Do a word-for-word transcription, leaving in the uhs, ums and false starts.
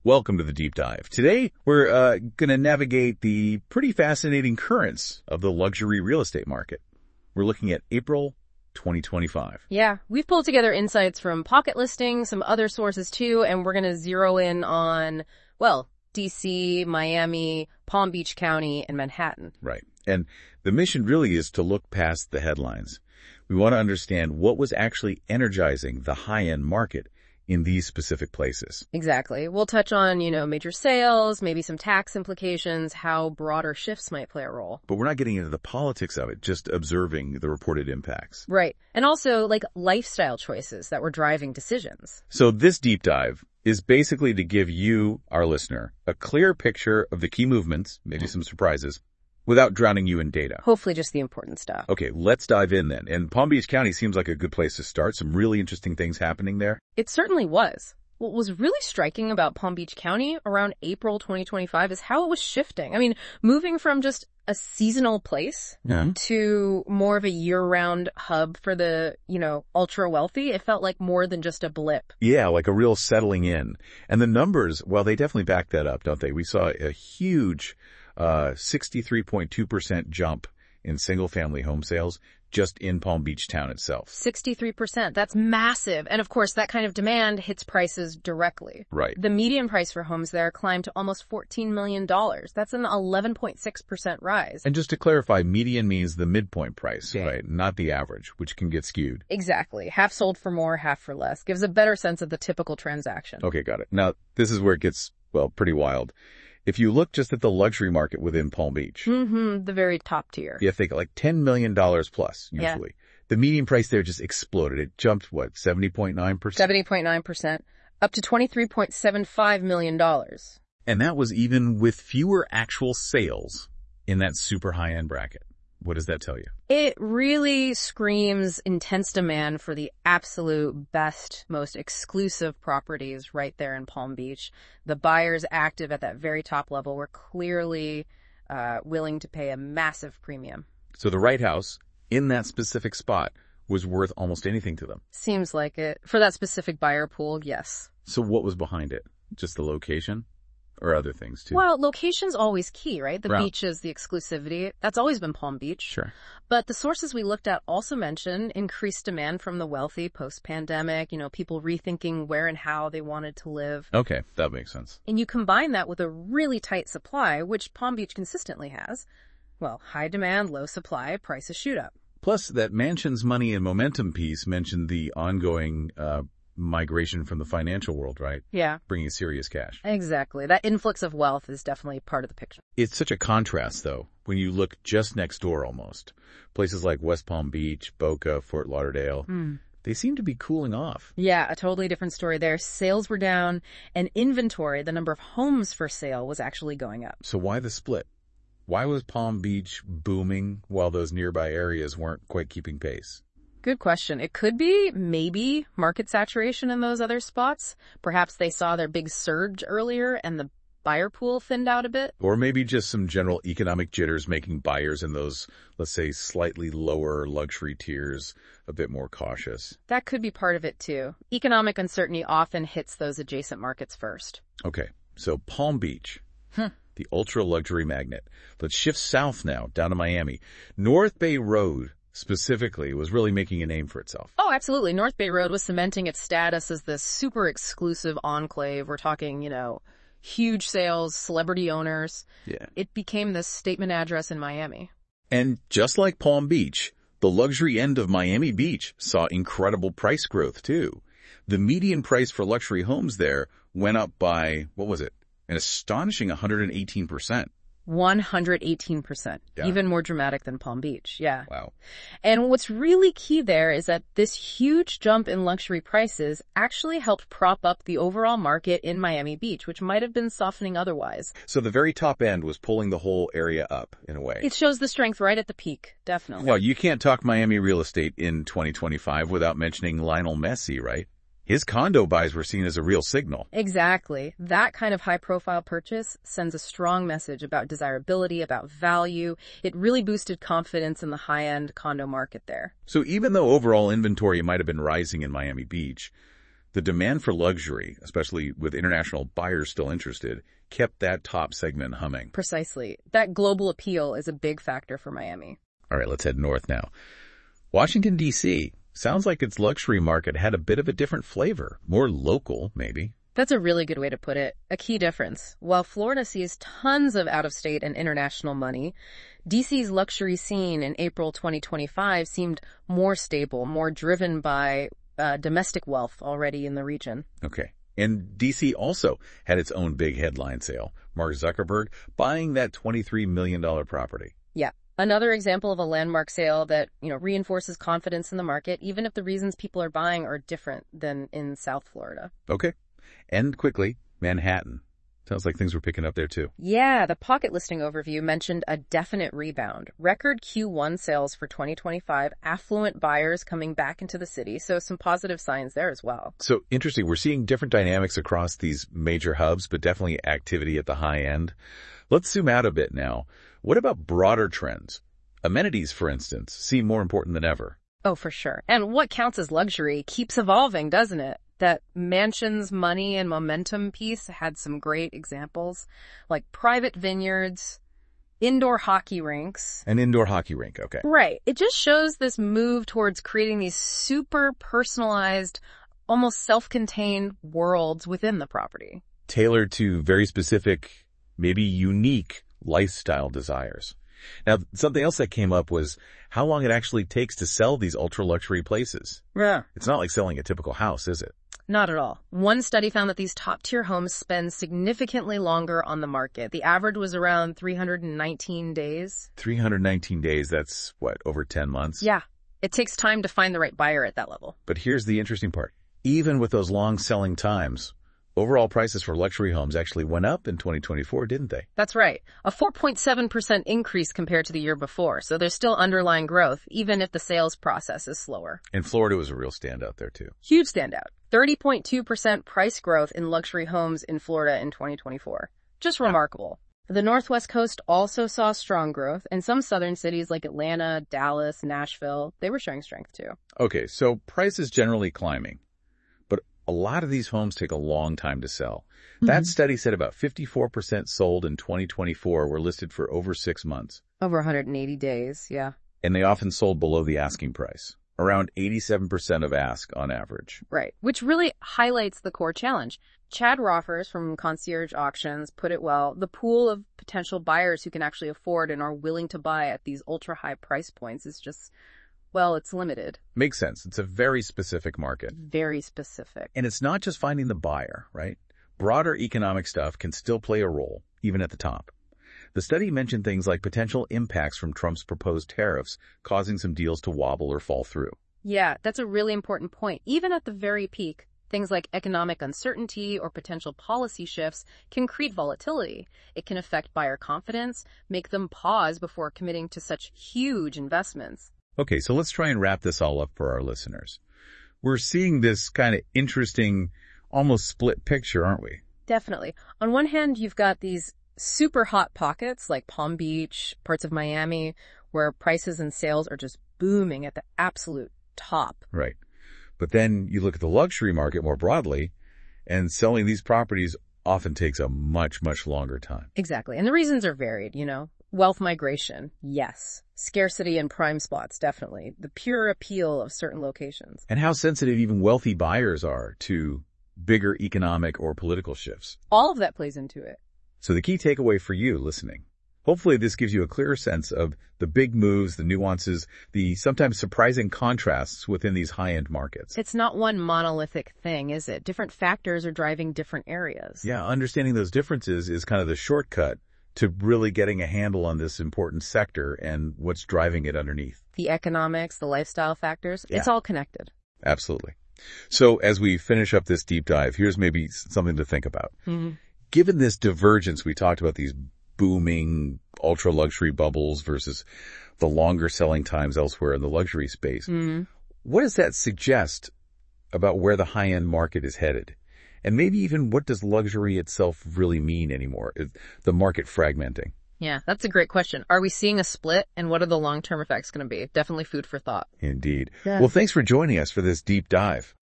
Welcome to the Deep Dive. Today, we're uh, going to navigate the pretty fascinating currents of the luxury real estate market. We're looking at April twenty twenty-five. Yeah, we've pulled together insights from Pocket Listing, some other sources too, and we're going to zero in on, well, D C, Miami, Palm Beach County, and Manhattan. Right. And the mission really is to look past the headlines. We want to understand what was actually energizing the high-end market in these specific places. Exactly. We'll touch on, you know, major sales, maybe some tax implications, how broader shifts might play a role. But we're not getting into the politics of it, just observing the reported impacts. Right. And also, like, lifestyle choices that were driving decisions. So this deep dive is basically to give you, our listener, a clear picture of the key movements, maybe some surprises, without drowning you in data. Hopefully just the important stuff. Okay, let's dive in then. And Palm Beach County seems like a good place to start. Some really interesting things happening there. It certainly was. What was really striking about Palm Beach County around April twenty twenty-five is how it was shifting. I mean, moving from just a seasonal place Yeah. to more of a year-round hub for the, you know, ultra-wealthy, it felt like more than just a blip. Yeah, like a real settling in. And the numbers, well, they definitely back that up, don't they? We saw a huge uh sixty-three point two percent jump in single-family home sales just in Palm Beach town itself. sixty-three percent. That's massive. And of course, that kind of demand hits prices directly. Right. The median price for homes there climbed to almost fourteen million dollars. That's an eleven point six percent rise. And just to clarify, median means the midpoint price, Yeah. right? Not the average, which can get skewed. Exactly. Half sold for more, half for less. Gives a better sense of the typical transaction. Okay, got it. Now, this is where it gets, well, pretty wild. If you look just at the luxury market within Palm Beach, Mm-hmm. The very top tier. you think like ten million dollars plus, Yeah. usually. The median price there just exploded. It jumped, what, seventy point nine percent? seventy point nine percent. Up to twenty-three point seven five million dollars. And that was even with fewer actual sales in that super high-end bracket. What does that tell you? It really screams intense demand for the absolute best, most exclusive properties right there in Palm Beach. The buyers active at that very top level were clearly uh, willing to pay a massive premium. So the right house in that specific spot was worth almost anything to them. Seems like it. For that specific buyer pool, yes. So what was behind it? Just the location? Or other things too? Well, location's always key, right? The Right. beach is the exclusivity. That's always been Palm Beach. Sure. But the sources we looked at also mention increased demand from the wealthy post-pandemic, you know, people rethinking where and how they wanted to live. Okay, that makes sense. And you combine that with a really tight supply, which Palm Beach consistently has. Well, high demand, low supply, prices shoot up. Plus, that Mansions, Money, and Momentum piece mentioned the ongoing uh migration from the financial world, right? Yeah, Bringing serious cash. exactly. That influx of wealth is definitely part of the picture. It's such a contrast, though, when you look just next door almost. Places like West Palm Beach, Boca, Fort Lauderdale, they seem to be cooling off. Yeah, a totally different story there. Sales were down, and inventory, the number of homes for sale, was actually going up. So why the split? Why was Palm Beach booming while those nearby areas weren't quite keeping pace? Good question. It could be, maybe, market saturation in those other spots. Perhaps they saw their big surge earlier and the buyer pool thinned out a bit. Or maybe just some general economic jitters making buyers in those, let's say, slightly lower luxury tiers a bit more cautious. That could be part of it, too. Economic uncertainty often hits those adjacent markets first. Okay, so Palm Beach, Hmm. the ultra-luxury magnet. Let's shift south now, down to Miami. North Bay Road, specifically, was really making a name for itself. Oh, absolutely. North Bay Road was cementing its status as this super exclusive enclave. We're talking, you know, huge sales, celebrity owners. Yeah. It became this statement address in Miami. And just like Palm Beach, the luxury end of Miami Beach saw incredible price growth, too. The median price for luxury homes there went up by, what was it? An astonishing one hundred eighteen percent. one hundred eighteen percent. Yeah. Even more dramatic than Palm Beach. Yeah. Wow. And what's really key there is that this huge jump in luxury prices actually helped prop up the overall market in Miami Beach, which might have been softening otherwise. So the very top end was pulling the whole area up, in a way. It shows the strength right at the peak, definitely. Well, you can't talk Miami real estate in twenty twenty-five without mentioning Lionel Messi, right? His condo buys were seen as a real signal. Exactly. That kind of high-profile purchase sends a strong message about desirability, about value. It really boosted confidence in the high-end condo market there. So even though overall inventory might have been rising in Miami Beach, The demand for luxury, especially with international buyers still interested, kept that top segment humming. Precisely. That global appeal is a big factor for Miami. All right, let's head north now. Washington, D C sounds like its luxury market had a bit of a different flavor. More local, maybe. That's a really good way to put it. A key difference. While Florida sees tons of out-of-state and international money, D C's luxury scene in April twenty twenty-five seemed more stable, more driven by uh, domestic wealth already in the region. Okay. And D C also had its own big headline sale. Mark Zuckerberg buying that twenty-three million dollars property. Yeah. Another example of a landmark sale that, you know, reinforces confidence in the market, even if the reasons people are buying are different than in South Florida. Okay. And quickly, Manhattan. Sounds like things were picking up there too. Yeah, the pocket listing overview mentioned a definite rebound. Record Q one sales for twenty twenty-five, affluent buyers coming back into the city, so some positive signs there as well. So interesting. We're seeing different dynamics across these major hubs, but definitely activity at the high end. Let's zoom out a bit now. What about broader trends? Amenities, for instance, seem more important than ever. Oh, for sure. And what counts as luxury keeps evolving, doesn't it? That mansions, money, and momentum piece had some great examples, like private vineyards, indoor hockey rinks. An indoor hockey rink, okay. Right. It just shows this move towards creating these super personalized, almost self-contained worlds within the property. Tailored to very specific, maybe unique lifestyle desires. Now, something else that came up was how long it actually takes to sell these ultra-luxury places. Yeah. It's not like selling a typical house, is it? Not at all. One study found that these top-tier homes spend significantly longer on the market. The average was around three hundred nineteen days. three hundred nineteen days, that's what, over ten months? Yeah. It takes time to find the right buyer at that level. But here's the interesting part. Even with those long selling times, overall prices for luxury homes actually went up in twenty twenty-four, didn't they? That's right. A four point seven percent increase compared to the year before. So there's still underlying growth, even if the sales process is slower. And Florida was a real standout there, too. Huge standout. thirty point two percent price growth in luxury homes in Florida in twenty twenty-four. Just remarkable. The Northwest Coast also saw strong growth, and some southern cities like Atlanta, Dallas, Nashville, they were showing strength too. Okay, so prices generally climbing. A lot of these homes take a long time to sell. Mm-hmm. That study said about fifty-four percent sold in twenty twenty-four were listed for over six months. Over one hundred eighty days, yeah. And they often sold below the asking price, around eighty-seven percent of ask on average. Right, which really highlights the core challenge. Chad Roffers from Concierge Auctions put it well, the pool of potential buyers who can actually afford and are willing to buy at these ultra-high price points is just... well, it's limited. Makes sense. It's a very specific market. Very specific. And it's not just finding the buyer, right? Broader economic stuff can still play a role, even at the top. The study mentioned things like potential impacts from Trump's proposed tariffs, causing some deals to wobble or fall through. Yeah, that's a really important point. Even at the very peak, things like economic uncertainty or potential policy shifts can create volatility. It can affect buyer confidence, make them pause before committing to such huge investments. Okay, so let's try and wrap this all up for our listeners. We're seeing this kind of interesting, almost split picture, aren't we? Definitely. On one hand, you've got these super hot pockets like Palm Beach, parts of Miami, where prices and sales are just booming at the absolute top. Right. But then you look at the luxury market more broadly, and selling these properties often takes a much, much longer time. Exactly. And the reasons are varied, you know. Wealth migration, yes. Scarcity in prime spots, definitely. The pure appeal of certain locations. And how sensitive even wealthy buyers are to bigger economic or political shifts. All of that plays into it. So the key takeaway for you listening, hopefully this gives you a clearer sense of the big moves, the nuances, the sometimes surprising contrasts within these high-end markets. It's not one monolithic thing, is it? Different factors are driving different areas. Yeah, understanding those differences is kind of the shortcut to really getting a handle on this important sector and what's driving it underneath. The economics, the lifestyle factors, yeah. It's all connected. Absolutely. So as we finish up this deep dive, here's maybe something to think about. Mm-hmm. Given this divergence, we talked about these booming ultra-luxury bubbles versus the longer selling times elsewhere in the luxury space. Mm-hmm. What does that suggest about where the high-end market is headed? And maybe even what does luxury itself really mean anymore? Is the market fragmenting? Yeah, that's a great question. Are we seeing a split, and what are the long-term effects going to be? Definitely food for thought. Indeed. Yeah. Well, thanks for joining us for this deep dive.